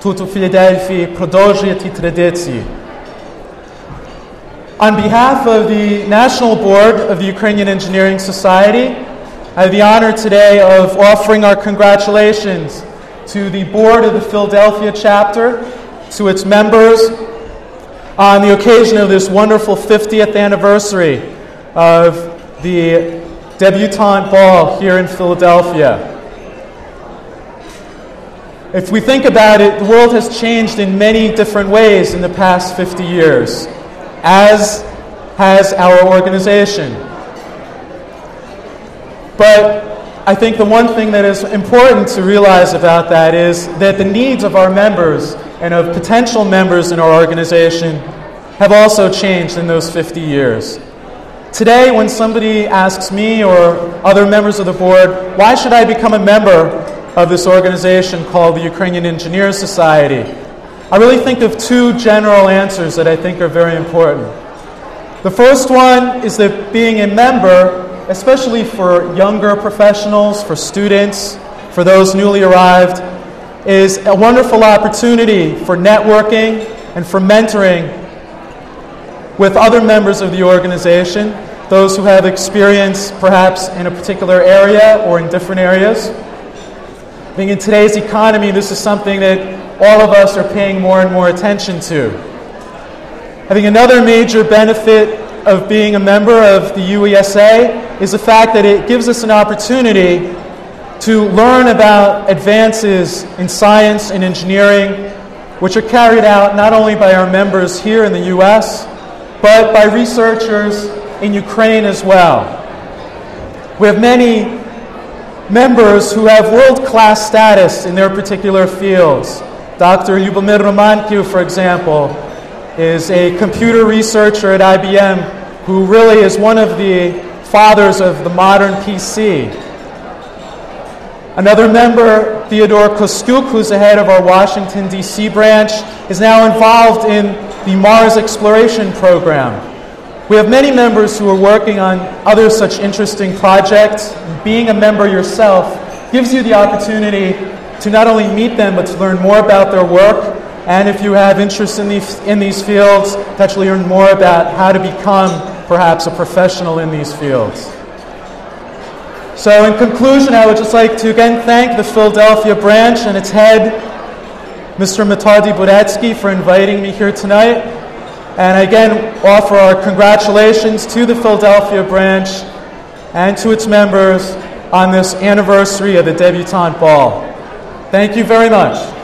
тут у Филадельфии продолжит и традиции. On behalf of the National Board of the Ukrainian Engineering Society, I have the honor today of offering our congratulations to the board of the Philadelphia chapter, to its members, on the occasion of this wonderful 50th anniversary of the debutante ball here in Philadelphia. If we think about it, the world has changed in many different ways in the past 50 years, as has our organization. But I think the one thing that is important to realize about that is that the needs of our members and of potential members in our organization have also changed in those 50 years. Today, when somebody asks me or other members of the board, why should I become a member of this organization called the Ukrainian Engineers Society, I really think of two general answers that I think are very important. The first one is that being a member, especially for younger professionals, for students, for those newly arrived, is a wonderful opportunity for networking and for mentoring with other members of the organization, those who have experience perhaps in a particular area or in different areas. I think in today's economy, this is something that all of us are paying more and more attention to. I think another major benefit of being a member of the UESA is the fact that it gives us an opportunity to learn about advances in science and engineering, which are carried out not only by our members here in the U.S., but by researchers in Ukraine as well. We have many members who have world-class status in their particular fields. Dr. Lyubomir Romankiw, for example, is a computer researcher at IBM who really is one of the fathers of the modern PC. Another member, Theodore Kostyuk, who's the head of our Washington, D.C. branch, is now involved in the Mars exploration program. We have many members who are working on other such interesting projects. Being a member yourself gives you the opportunity to not only meet them, but to learn more about their work, and if you have interest in these fields, to actually learn more about how to become perhaps a professional in these fields. So in conclusion, I would just like to again thank the Philadelphia branch and its head, Mr. Metodi Buretsky, for inviting me here tonight. And again, offer our congratulations to the Philadelphia branch and to its members on this anniversary of the Debutante Ball. Thank you very much.